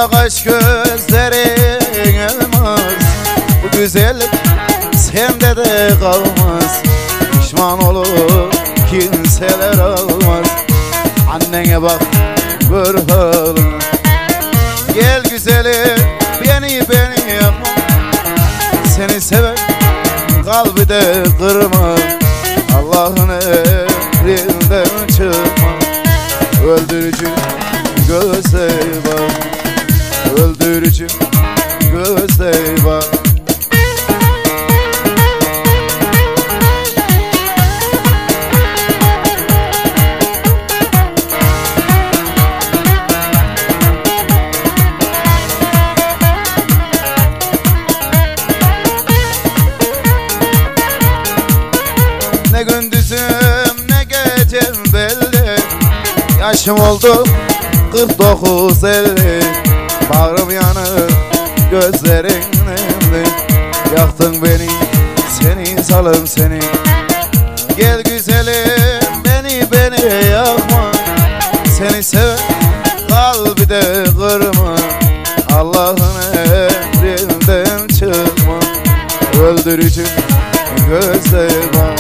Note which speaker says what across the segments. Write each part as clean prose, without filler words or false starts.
Speaker 1: kaş gözlerin elmas. Bu güzellik sende de kalmaz. Pişman olur kimseler almaz. Annene bak gör halını. Gel güzelim beni yapma. Seni sever kalbi de kırma. Allah'ın elinden çıkma. Öldürücü gözle bak. Öldürücü gözle bak. Ne gündüzüm ne gecem belli. Yaşım oldu 49-50. Bağrım yanır gözlerin nemli. Yaktın beni seni salım seni. Gel güzelim beni yakma. Seni sever kalbi de kırma. Allah'ın elinden çıkma. Öldürücü gözle bak.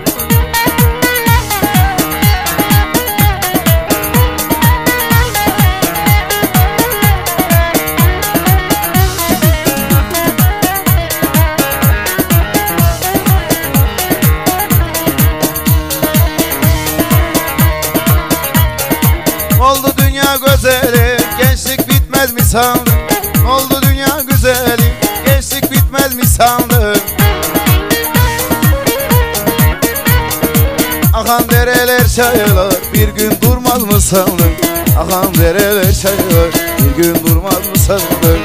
Speaker 1: Oldu dünya güzeli, gençlik bitmez mi sandın? Oldu dünya güzeli, gençlik bitmez mi sandın? Akan dereler çaylar, bir gün durmaz mı sandın? Akan dereler çaylar, bir gün durmaz mı sandın?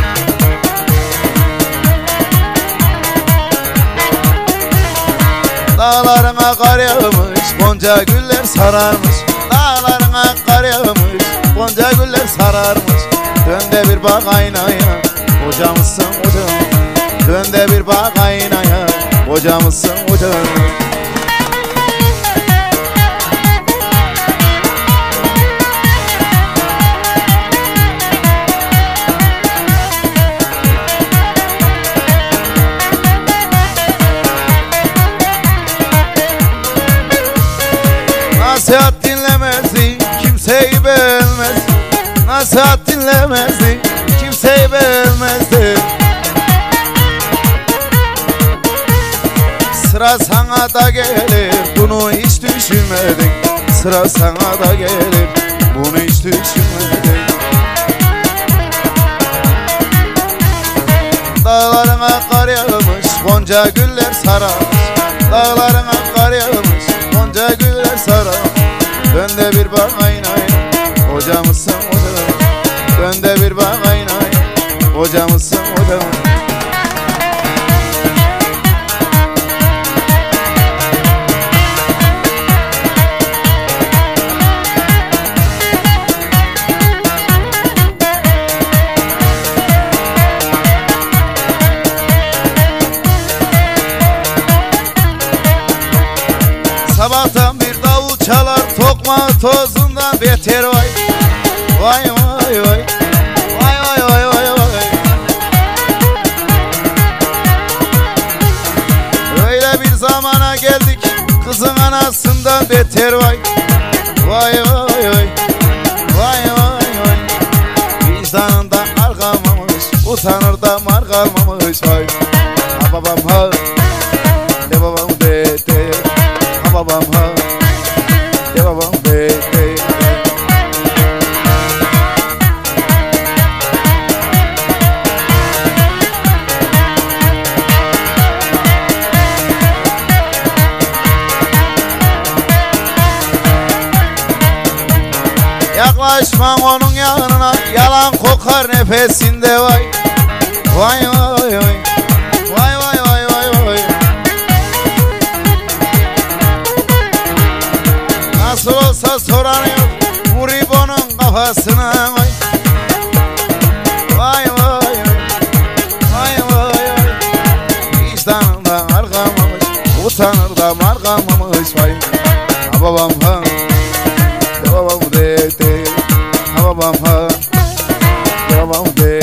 Speaker 1: Dağlarına kar yağmış, gonca güller sararmış. Dağlarına kar yağmış, gonca güller sararmış. Dön de bir bak aynaya, kocamızsın hocam. Dön de bir bak aynaya, kocamızsın hocam. Nasihat dinlemezdi, kimseyi beğenmez. Nasihat dinlemezdi, kimseyi beğenmezdi. Sıra sana da gelir, bunu hiç düşünmedin. Sıra sana da gelir, bunu hiç düşünmedin. Dağlarına kar yağmış, gonca güller sararmış. Dağlarına kar yağmış, gonca güller sararmış. Dön de bir bak aynaya, kocamızsın hocam. Dön de bir bak aynaya, kocamızsın hocam. Sabahtan bir davul çalar, tokma tozundan beter vay. Vay vay vay. Vay vay vay vay vay. Öyle bir zamana geldik, kızın anasından beter vay. Vay vay vay. Vay vay vay. Vicdanından ar kalmamış, utanır da mar kalmamış vay. Ha babam ha, de babam de de. Ha babam ha, de babam de de. Yaklaşma onun yanına, yalan kokar nefesinde vay. Vay vay vay. Vay vay vay vay vay. Nasıl olsa soran yok, vurayım onun kafasına vay. Vay vay vay. Vay vay vay. Vicdanından ar kalmamış, utanır da mar kalmamış vay. Ha babam ha, de babam de de. Ha babam ha, de devam de.